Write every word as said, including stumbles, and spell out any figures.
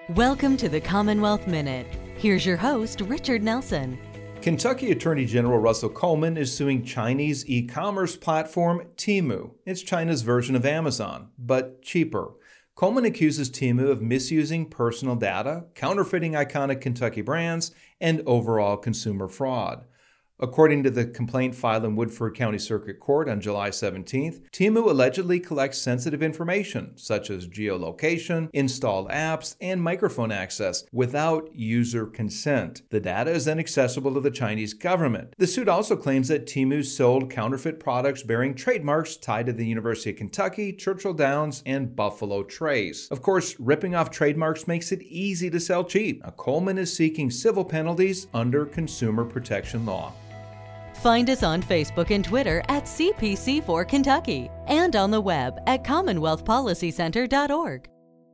Welcome to the Commonwealth Minute. Here's your host, Richard Nelson. Kentucky Attorney General Russell Coleman is suing Chinese e-commerce platform Temu. It's China's version of Amazon, but cheaper. Coleman accuses Temu of misusing personal data, counterfeiting iconic Kentucky brands, and overall consumer fraud. According to the complaint filed in Woodford County Circuit Court on July seventeenth, Temu allegedly collects sensitive information such as geolocation, installed apps, and microphone access without user consent. The data is then accessible to the Chinese government. The suit also claims that Temu sold counterfeit products bearing trademarks tied to the University of Kentucky, Churchill Downs, and Buffalo Trace. Of course, ripping off trademarks makes it easy to sell cheap. Now, Coleman is seeking civil penalties under consumer protection law. Find us on Facebook and Twitter at C P C four Kentucky and on the web at commonwealth policy center dot org.